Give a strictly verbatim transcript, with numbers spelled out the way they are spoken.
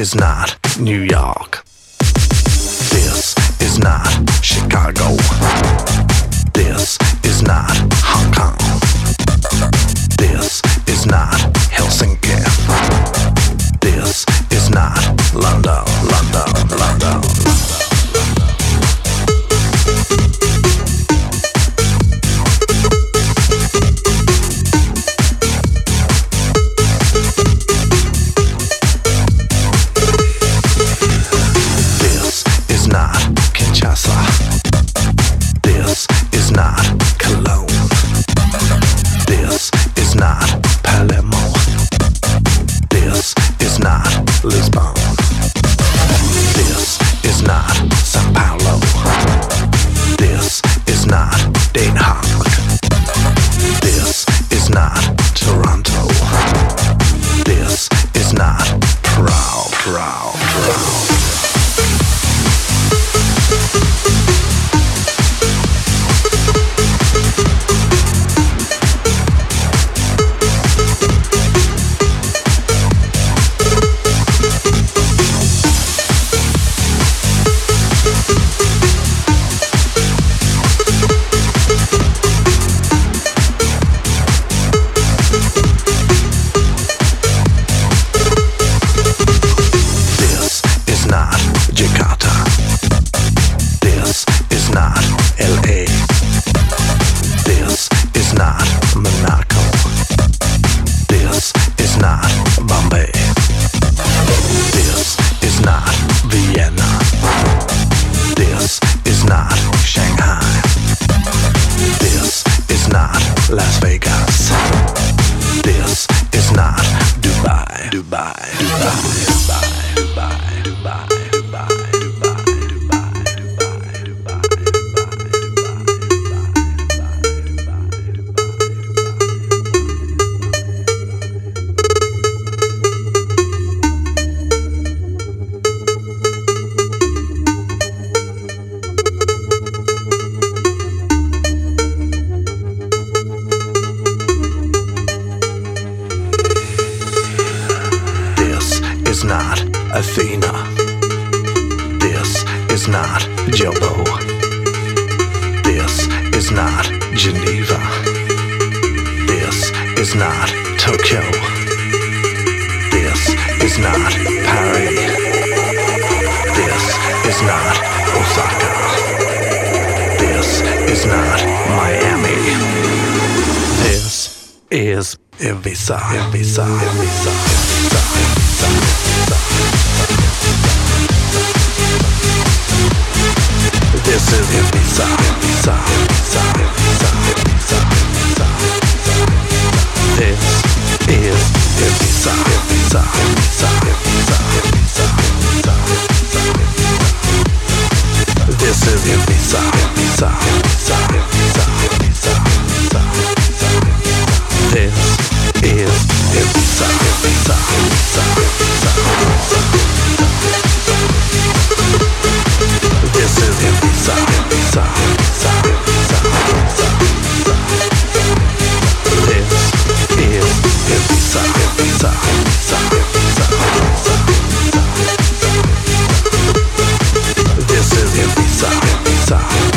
is not New York. This is not Chicago. This is not Hong Kong. This is not Helsinki. This is not London, London, London, London. This is not Cologne. This is not Palermo. This is not Lisbon. This is not Sao Paulo. This is not Den Haag. This is not Toronto. This is not Prague, Prague, Prague. Las Vegas. This is not Dubai, Dubai, Dubai, Dubai, Dubai, Dubai, Dubai, Dubai, Dubai, Dubai, is not Athena. This is not Jobo. This is not Geneva. This is not Tokyo. This is not Paris. This is not Osaka. This is not Miami. This is Ibiza, Ibiza, Ibiza, Ibiza, Ibiza. This is Ibiza, Ibiza, Ibiza, Ibiza, Ibiza, Ibiza. This is Ibiza, Ibiza, Ibiza, Ibiza, Ibiza, Ibiza. This is Ibiza, Ibiza, Ibiza, Ibiza, Ibiza, Ibiza. This is Ibiza, Ibiza, Ibiza, Ibiza, Ibiza. This is Ibiza, Ibiza, Ibiza, Ibiza, Ibiza. This is Ibiza, Ibiza, Ibiza, Ibiza, Ibiza. This is Ibiza, Ibiza, Ibiza,